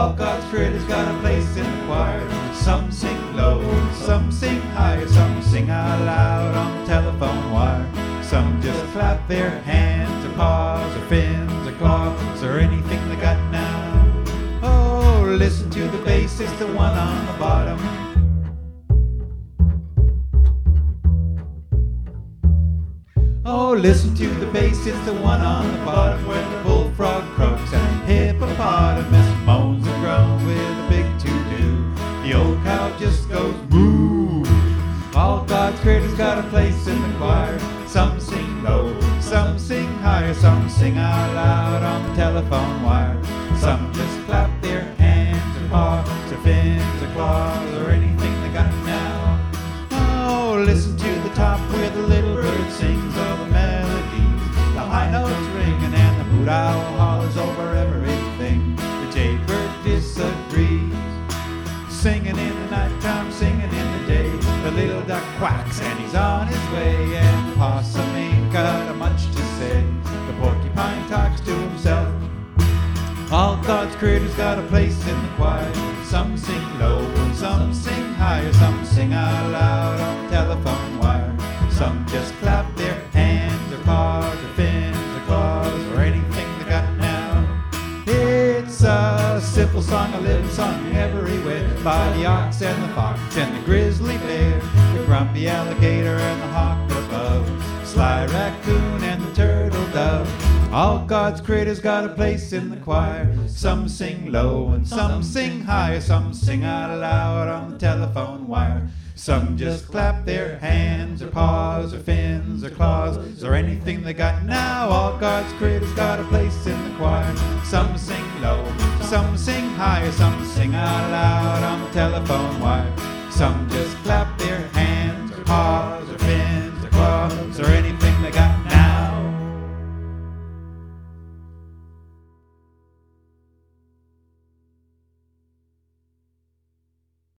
All God's critters got a place in the choir. Some sing low, some sing high, some sing out loud on the telephone wire. Some just clap their hands or paws or fins or claws or anything they got now. Oh, listen to the bassist, the one on the bottom. Oh, listen to the bassist, the one on the bottom, where the bullfrog croaks and the hippopotamus moans and groans with a big to-do. The old cow just goes moo. All God's critters got a place in the choir. Some sing low, some sing higher, some sing out loud on the telephone wire. Some just clap their hands or paws or fins or claws or anything they got now. Oh, listen to the top where the little bird sings all the melodies. The high notes ringing and the hoot owl hollers over everything. The jaybird disagrees. Singing in the nighttime, singing in the day. The little duck quacks and he's on his way. And the possum ain't got much to say. The porcupine talks to himself. All God's critters got a place in the choir. Some sing low, some sing higher, some sing out loud on the telephone wire. Some just clap their hands or paws or fins or claws or anything they got now. It's a simple song, a little song everywhere, by the ox and the fox and the grizzly bear, the grumpy alligator and the hawk above, sly raccoon and the turtle dove. All God's critters got a place in the choir. Some sing low and some sing higher, some sing out loud on the telephone wire. Some just clap their hands or paws or fins or claws or anything they got now. All God's critters got a place in the choir. Some sing low, some sing higher, some sing out loud on the telephone